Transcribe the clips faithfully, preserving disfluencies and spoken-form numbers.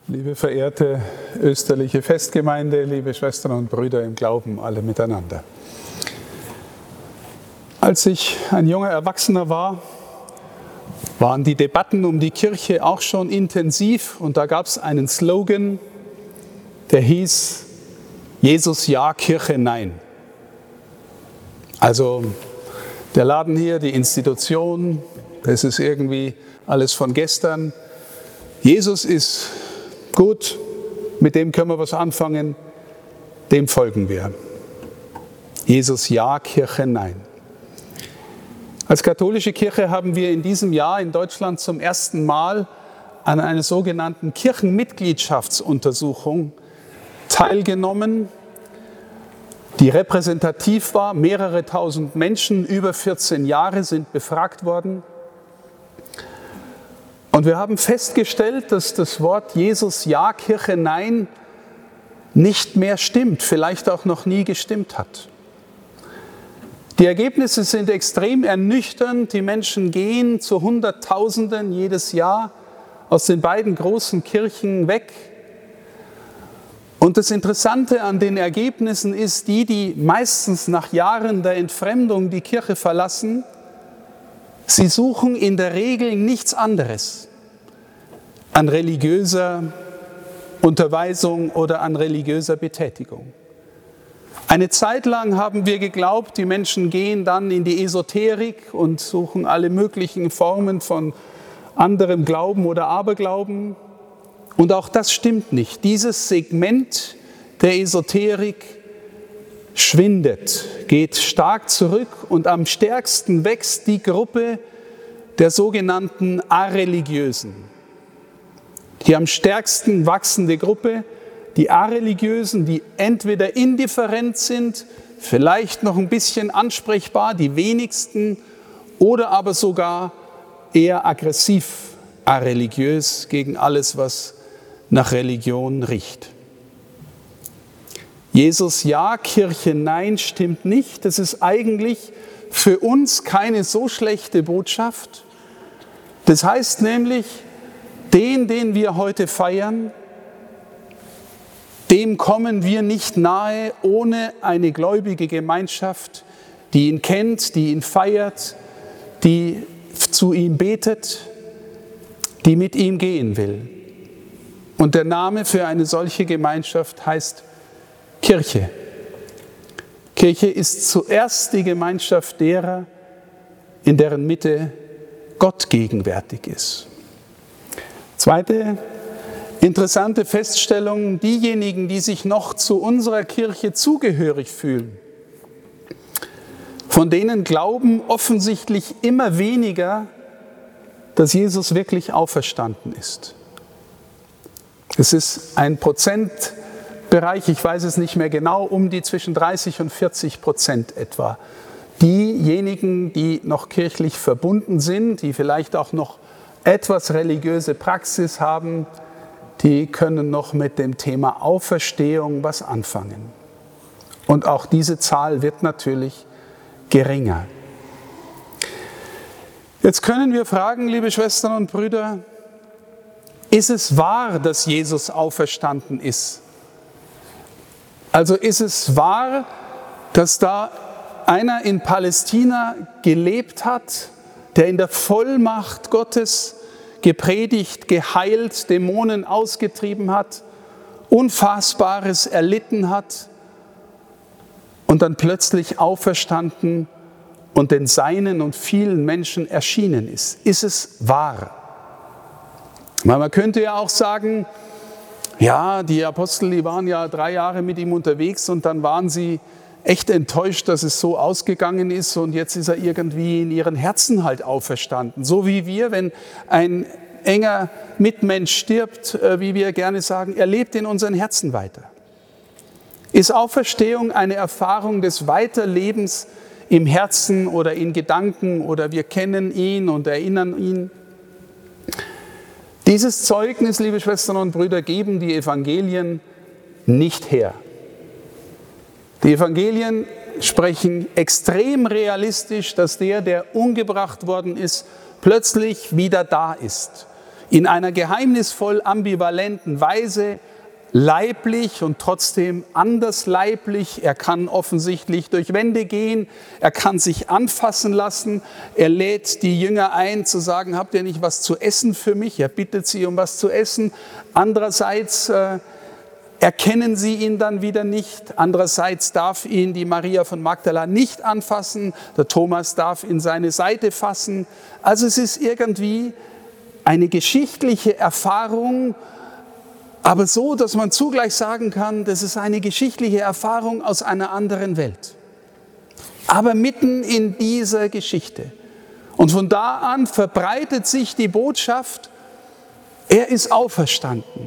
Liebe verehrte österliche Festgemeinde, liebe Schwestern und Brüder im Glauben, alle miteinander. Als ich ein junger Erwachsener war, waren die Debatten um die Kirche auch schon intensiv und da gab es einen Slogan, der hieß: Jesus ja, Kirche nein. Also der Laden hier, die Institution, das ist irgendwie alles von gestern. Jesus ist gut, mit dem können wir was anfangen, dem folgen wir. Jesus ja, Kirche nein. Als katholische Kirche haben wir in diesem Jahr in Deutschland zum ersten Mal an einer sogenannten Kirchenmitgliedschaftsuntersuchung teilgenommen, die repräsentativ war. Mehrere tausend Menschen, über vierzehn Jahre, sind befragt worden. Und wir haben festgestellt, dass das Wort Jesus ja, Kirche nein nicht mehr stimmt, vielleicht auch noch nie gestimmt hat. Die Ergebnisse sind extrem ernüchternd. Die Menschen gehen zu Hunderttausenden jedes Jahr aus den beiden großen Kirchen weg. Und das Interessante an den Ergebnissen ist, die, die meistens nach Jahren der Entfremdung die Kirche verlassen, sie suchen in der Regel nichts anderes an religiöser Unterweisung oder an religiöser Betätigung. Eine Zeit lang haben wir geglaubt, die Menschen gehen dann in die Esoterik und suchen alle möglichen Formen von anderem Glauben oder Aberglauben. Und auch das stimmt nicht. Dieses Segment der Esoterik schwindet, geht stark zurück und am stärksten wächst die Gruppe der sogenannten Areligiösen. Die am stärksten wachsende Gruppe, die Areligiösen, die entweder indifferent sind, vielleicht noch ein bisschen ansprechbar, die wenigsten, oder aber sogar eher aggressiv areligiös gegen alles, was nach Religion riecht. Jesus ja, Kirche nein stimmt nicht. Das ist eigentlich für uns keine so schlechte Botschaft. Das heißt nämlich, den, den wir heute feiern, dem kommen wir nicht nahe ohne eine gläubige Gemeinschaft, die ihn kennt, die ihn feiert, die zu ihm betet, die mit ihm gehen will. Und der Name für eine solche Gemeinschaft heißt Kirche. Kirche ist zuerst die Gemeinschaft derer, in deren Mitte Gott gegenwärtig ist. Zweite interessante Feststellung: Diejenigen, die sich noch zu unserer Kirche zugehörig fühlen, von denen glauben offensichtlich immer weniger, dass Jesus wirklich auferstanden ist. Es ist ein Prozentbereich, ich weiß es nicht mehr genau, um die zwischen dreißig und vierzig Prozent etwa. Diejenigen, die noch kirchlich verbunden sind, die vielleicht auch noch etwas religiöse Praxis haben, die können noch mit dem Thema Auferstehung was anfangen. Und auch diese Zahl wird natürlich geringer. Jetzt können wir fragen, liebe Schwestern und Brüder, ist es wahr, dass Jesus auferstanden ist? Also ist es wahr, dass da einer in Palästina gelebt hat, der in der Vollmacht Gottes gepredigt, geheilt, Dämonen ausgetrieben hat, Unfassbares erlitten hat und dann plötzlich auferstanden und den Seinen und vielen Menschen erschienen ist? Ist es wahr? Man könnte ja auch sagen, ja, die Apostel, die waren ja drei Jahre mit ihm unterwegs und dann waren sie echt enttäuscht, dass es so ausgegangen ist und jetzt ist er irgendwie in ihren Herzen halt auferstanden. So wie wir, wenn ein enger Mitmensch stirbt, wie wir gerne sagen, er lebt in unseren Herzen weiter. Ist Auferstehung eine Erfahrung des Weiterlebens im Herzen oder in Gedanken oder wir kennen ihn und erinnern ihn? Dieses Zeugnis, liebe Schwestern und Brüder, geben die Evangelien nicht her. Die Evangelien sprechen extrem realistisch, dass der, der umgebracht worden ist, plötzlich wieder da ist. in einer geheimnisvoll ambivalenten Weise, leiblich und trotzdem andersleiblich. Er kann offensichtlich durch Wände gehen, er kann sich anfassen lassen, er lädt die Jünger ein zu sagen, habt ihr nicht was zu essen für mich? Er bittet sie um was zu essen. Andererseits äh, erkennen sie ihn dann wieder nicht. Andererseits darf ihn die Maria von Magdala nicht anfassen, der Thomas darf in seine Seite fassen. Also es ist irgendwie eine geschichtliche Erfahrung, aber so, dass man zugleich sagen kann, das ist eine geschichtliche Erfahrung aus einer anderen Welt. Aber mitten in dieser Geschichte. Und von da an verbreitet sich die Botschaft, er ist auferstanden.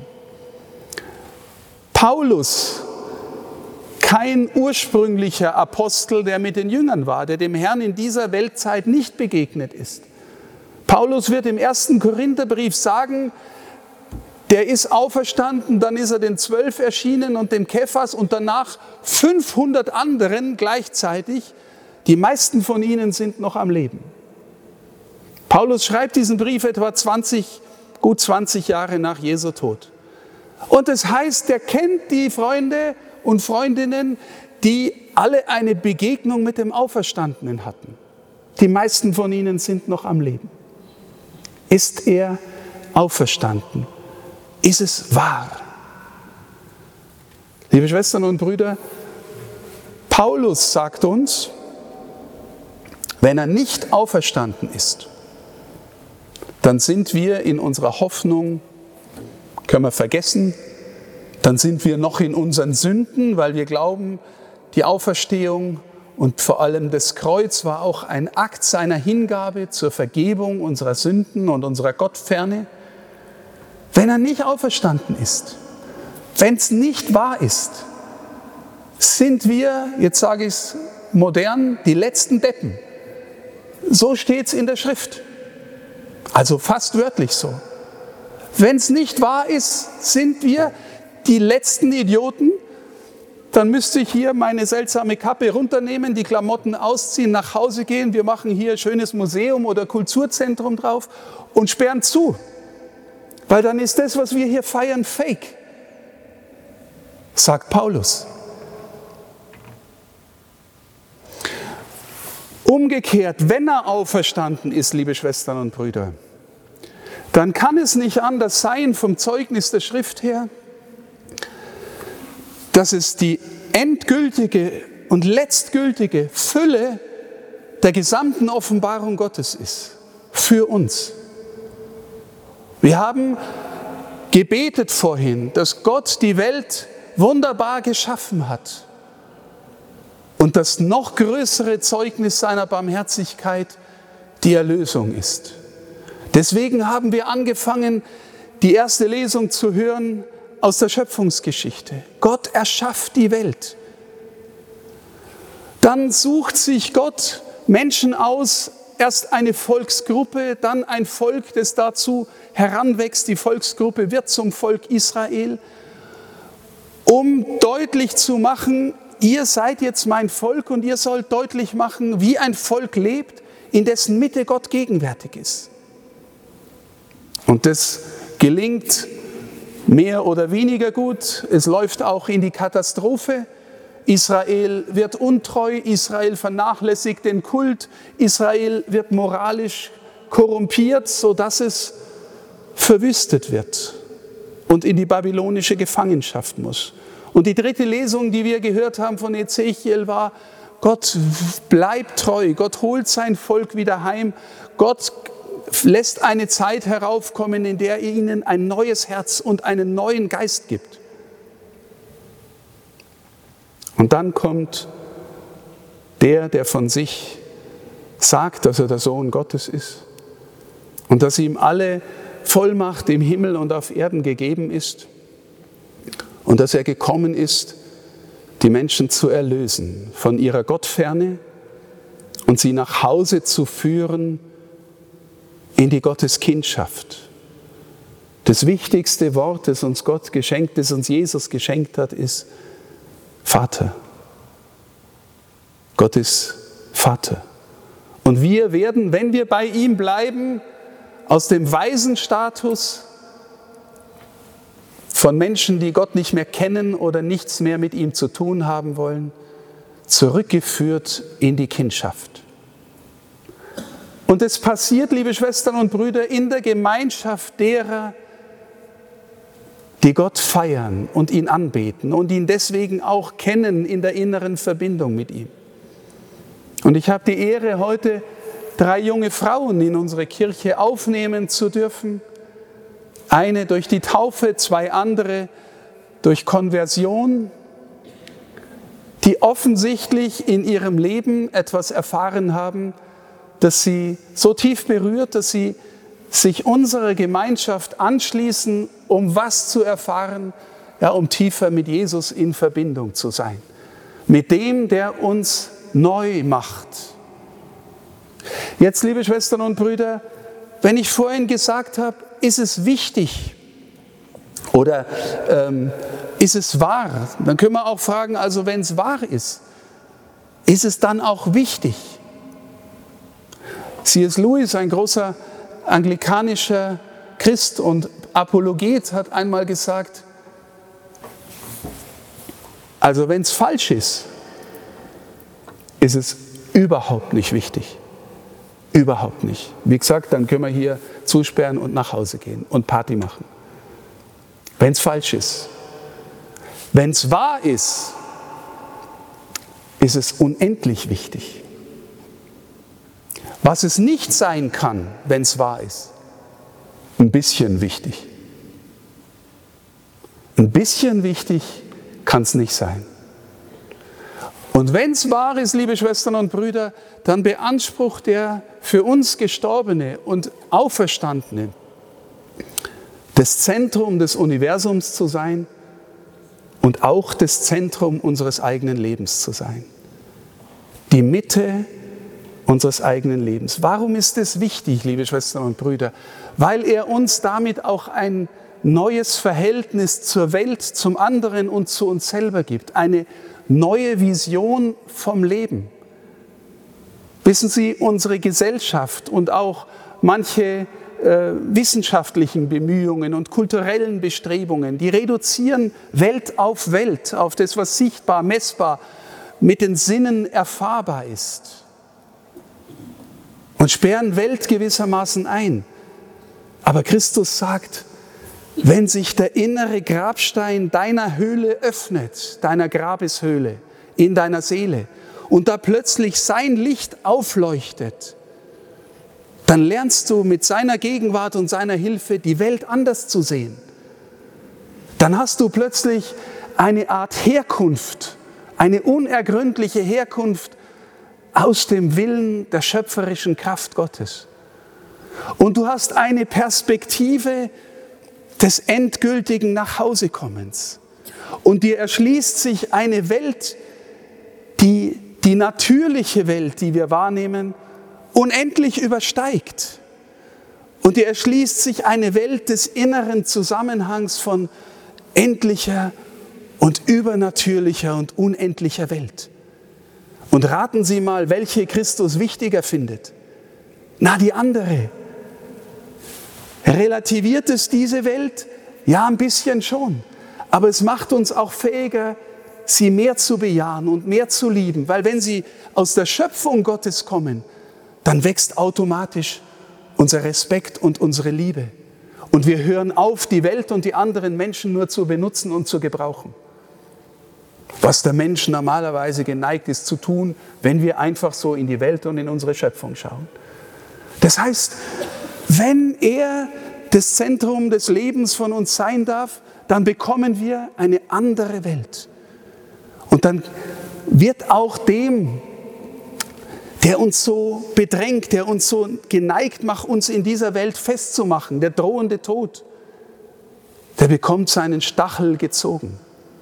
Paulus, kein ursprünglicher Apostel, der mit den Jüngern war, der dem Herrn in dieser Weltzeit nicht begegnet ist. Paulus wird im ersten Korintherbrief sagen, der ist auferstanden, dann ist er den Zwölf erschienen und dem Kephas und danach fünfhundert anderen gleichzeitig. Die meisten von ihnen sind noch am Leben. Paulus schreibt diesen Brief etwa zwanzig, gut zwanzig Jahre nach Jesu Tod. Und das heißt, er kennt die Freunde und Freundinnen, die alle eine Begegnung mit dem Auferstandenen hatten. Die meisten von ihnen sind noch am Leben. Ist er auferstanden? Ist es wahr? Liebe Schwestern und Brüder, Paulus sagt uns, wenn er nicht auferstanden ist, dann sind wir in unserer Hoffnung, können wir vergessen, dann sind wir noch in unseren Sünden, weil wir glauben, die Auferstehung und vor allem das Kreuz war auch ein Akt seiner Hingabe zur Vergebung unserer Sünden und unserer Gottferne. Wenn er nicht auferstanden ist, wenn es nicht wahr ist, sind wir, jetzt sage ich es modern, die letzten Deppen. So steht es in der Schrift. Also fast wörtlich so. Wenn es nicht wahr ist, sind wir die letzten Idioten. Dann müsste ich hier meine seltsame Kappe runternehmen, die Klamotten ausziehen, nach Hause gehen. Wir machen hier ein schönes Museum oder Kulturzentrum drauf und sperren zu. Weil dann ist das, was wir hier feiern, fake, sagt Paulus. Umgekehrt, wenn er auferstanden ist, liebe Schwestern und Brüder, dann kann es nicht anders sein vom Zeugnis der Schrift her, dass es die endgültige und letztgültige Fülle der gesamten Offenbarung Gottes ist, für uns. Wir haben gebetet vorhin, dass Gott die Welt wunderbar geschaffen hat und das noch größere Zeugnis seiner Barmherzigkeit die Erlösung ist. Deswegen haben wir angefangen, die erste Lesung zu hören aus der Schöpfungsgeschichte. Gott erschafft die Welt. Dann sucht sich Gott Menschen aus, erst eine Volksgruppe, dann ein Volk, das dazu heranwächst. Die Volksgruppe wird zum Volk Israel, um deutlich zu machen, ihr seid jetzt mein Volk und ihr sollt deutlich machen, wie ein Volk lebt, in dessen Mitte Gott gegenwärtig ist. Und das gelingt mehr oder weniger gut. Es läuft auch in die Katastrophe. Israel wird untreu, Israel vernachlässigt den Kult, Israel wird moralisch korrumpiert, sodass es verwüstet wird und in die babylonische Gefangenschaft muss. Und die dritte Lesung, die wir gehört haben von Ezechiel, war, Gott bleibt treu, Gott holt sein Volk wieder heim, Gott lässt eine Zeit heraufkommen, in der er ihnen ein neues Herz und einen neuen Geist gibt. Und dann kommt der, der von sich sagt, dass er der Sohn Gottes ist und dass ihm alle Vollmacht im Himmel und auf Erden gegeben ist und dass er gekommen ist, die Menschen zu erlösen von ihrer Gottferne und sie nach Hause zu führen in die Gotteskindschaft. Das wichtigste Wort, das uns Gott geschenkt, das uns Jesus geschenkt hat, ist Vater. Gott ist Vater. Und wir werden, wenn wir bei ihm bleiben, aus dem Waisenstatus von Menschen, die Gott nicht mehr kennen oder nichts mehr mit ihm zu tun haben wollen, zurückgeführt in die Kindschaft. Und es passiert, liebe Schwestern und Brüder, in der Gemeinschaft derer, die Gott feiern und ihn anbeten und ihn deswegen auch kennen in der inneren Verbindung mit ihm. Und ich habe die Ehre, heute drei junge Frauen in unsere Kirche aufnehmen zu dürfen. Eine durch die Taufe, zwei andere durch Konversion, die offensichtlich in ihrem Leben etwas erfahren haben, das sie so tief berührt, dass sie sich unserer Gemeinschaft anschließen, um was zu erfahren, ja, um tiefer mit Jesus in Verbindung zu sein. Mit dem, der uns neu macht. Jetzt, liebe Schwestern und Brüder, wenn ich vorhin gesagt habe, ist es wichtig oder ähm, ist es wahr, dann können wir auch fragen, also wenn es wahr ist, ist es dann auch wichtig? C S Lewis, ein großer anglikanischer Christ und Apologet, hat einmal gesagt, also wenn es falsch ist, ist es überhaupt nicht wichtig. Überhaupt nicht. Wie gesagt, dann können wir hier zusperren und nach Hause gehen und Party machen. Wenn es falsch ist. Wenn es wahr ist, ist es unendlich wichtig. Was es nicht sein kann, wenn es wahr ist, ein bisschen wichtig. Ein bisschen wichtig kann es nicht sein. Und wenn es wahr ist, liebe Schwestern und Brüder, dann beansprucht er für uns Gestorbene und Auferstandene das Zentrum des Universums zu sein und auch das Zentrum unseres eigenen Lebens zu sein. Die Mitte unseres eigenen Lebens. Warum ist es wichtig, liebe Schwestern und Brüder? Weil er uns damit auch ein neues Verhältnis zur Welt, zum anderen und zu uns selber gibt. Eine neue Vision vom Leben. Wissen Sie, unsere Gesellschaft und auch manche äh, wissenschaftlichen Bemühungen und kulturellen Bestrebungen, die reduzieren Welt auf Welt, auf das, was sichtbar, messbar, mit den Sinnen erfahrbar ist. Und sperren Welt gewissermaßen ein. Aber Christus sagt, wenn sich der innere Grabstein deiner Höhle öffnet, deiner Grabeshöhle, in deiner Seele, und da plötzlich sein Licht aufleuchtet, dann lernst du mit seiner Gegenwart und seiner Hilfe die Welt anders zu sehen. Dann hast du plötzlich eine Art Herkunft, eine unergründliche Herkunft aus dem Willen der schöpferischen Kraft Gottes. Und du hast eine Perspektive des endgültigen Nachhausekommens. Und dir erschließt sich eine Welt, die die natürliche Welt, die wir wahrnehmen, unendlich übersteigt. Und dir erschließt sich eine Welt des inneren Zusammenhangs von endlicher und übernatürlicher und unendlicher Welt. Und raten Sie mal, welche Christus wichtiger findet. Na, die andere. Relativiert es diese Welt? Ja, ein bisschen schon. Aber es macht uns auch fähiger, sie mehr zu bejahen und mehr zu lieben. Weil wenn sie aus der Schöpfung Gottes kommen, dann wächst automatisch unser Respekt und unsere Liebe. Und wir hören auf, die Welt und die anderen Menschen nur zu benutzen und zu gebrauchen. Was der Mensch normalerweise geneigt ist zu tun, wenn wir einfach so in die Welt und in unsere Schöpfung schauen. Das heißt, wenn er das Zentrum des Lebens von uns sein darf, dann bekommen wir eine andere Welt. Und dann wird auch dem, der uns so bedrängt, der uns so geneigt macht, uns in dieser Welt festzumachen, der drohende Tod, der bekommt seinen Stachel gezogen.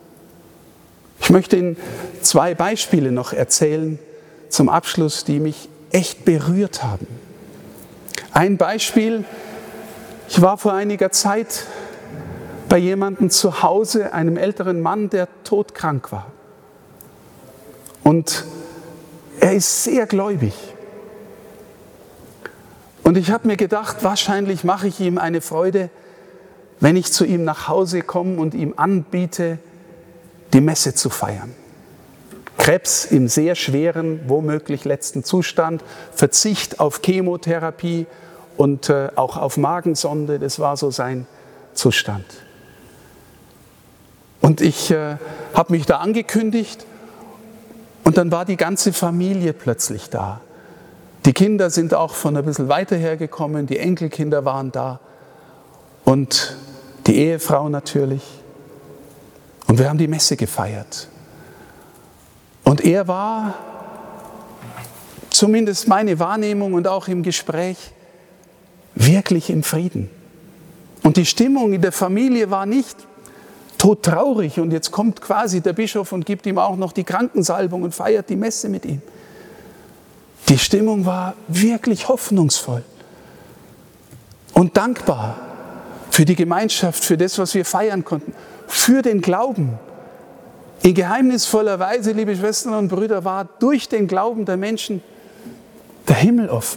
Ich möchte Ihnen zwei Beispiele noch erzählen zum Abschluss, die mich echt berührt haben. Ein Beispiel, ich war vor einiger Zeit bei jemandem zu Hause, einem älteren Mann, der todkrank war. Und er ist sehr gläubig. Und ich habe mir gedacht, wahrscheinlich mache ich ihm eine Freude, wenn ich zu ihm nach Hause komme und ihm anbiete, die Messe zu feiern. Krebs im sehr schweren, womöglich letzten Zustand, Verzicht auf Chemotherapie und äh, auch auf Magensonde, das war so sein Zustand. Und ich äh, habe mich da angekündigt und dann war die ganze Familie plötzlich da. Die Kinder sind auch von ein bisschen weiter hergekommen, die Enkelkinder waren da und die Ehefrau natürlich. Und wir haben die Messe gefeiert. Und er war, zumindest meine Wahrnehmung und auch im Gespräch, wirklich im Frieden. Und die Stimmung in der Familie war nicht todtraurig und jetzt kommt quasi der Bischof und gibt ihm auch noch die Krankensalbung und feiert die Messe mit ihm. Die Stimmung war wirklich hoffnungsvoll und dankbar für die Gemeinschaft, für das, was wir feiern konnten, für den Glauben. In geheimnisvoller Weise, liebe Schwestern und Brüder, war durch den Glauben der Menschen der Himmel offen.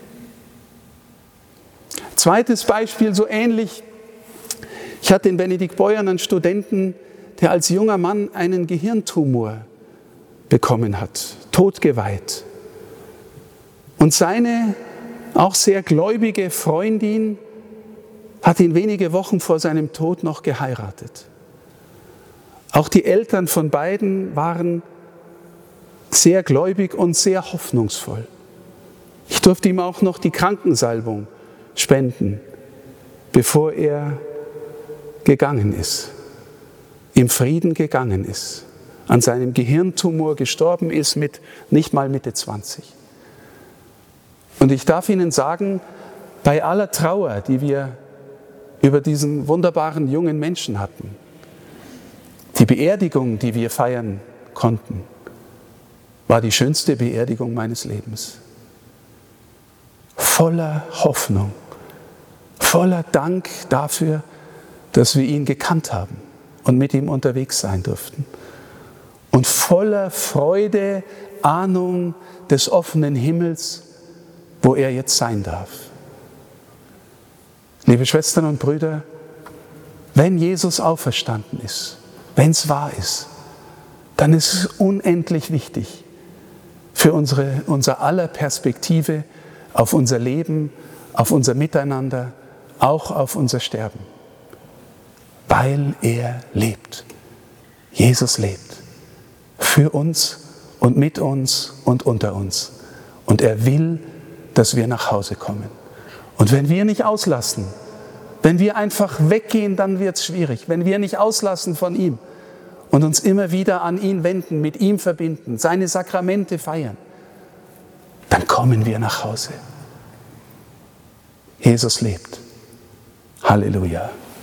Zweites Beispiel, so ähnlich. Ich hatte in Benedikt Beuern einen Studenten, der als junger Mann einen Gehirntumor bekommen hat, totgeweiht. Und seine auch sehr gläubige Freundin hat ihn wenige Wochen vor seinem Tod noch geheiratet. Auch die Eltern von beiden waren sehr gläubig und sehr hoffnungsvoll. Ich durfte ihm auch noch die Krankensalbung spenden, bevor er gegangen ist, im Frieden gegangen ist, an seinem Gehirntumor gestorben ist mit nicht mal Mitte zwanzig. Und ich darf Ihnen sagen, bei aller Trauer, die wir über diesen wunderbaren jungen Menschen hatten, die Beerdigung, die wir feiern konnten, war die schönste Beerdigung meines Lebens. Voller Hoffnung, voller Dank dafür, dass wir ihn gekannt haben und mit ihm unterwegs sein durften. Und voller Freude, Ahnung des offenen Himmels, wo er jetzt sein darf. Liebe Schwestern und Brüder, wenn Jesus auferstanden ist, wenn es wahr ist, dann ist es unendlich wichtig für unsere, unser aller Perspektive auf unser Leben, auf unser Miteinander, auch auf unser Sterben. Weil er lebt. Jesus lebt. Für uns und mit uns und unter uns. Und er will, dass wir nach Hause kommen. Und wenn wir nicht auslassen, wenn wir einfach weggehen, dann wird es schwierig. Wenn wir nicht auslassen von ihm und uns immer wieder an ihn wenden, mit ihm verbinden, seine Sakramente feiern, dann kommen wir nach Hause. Jesus lebt. Halleluja.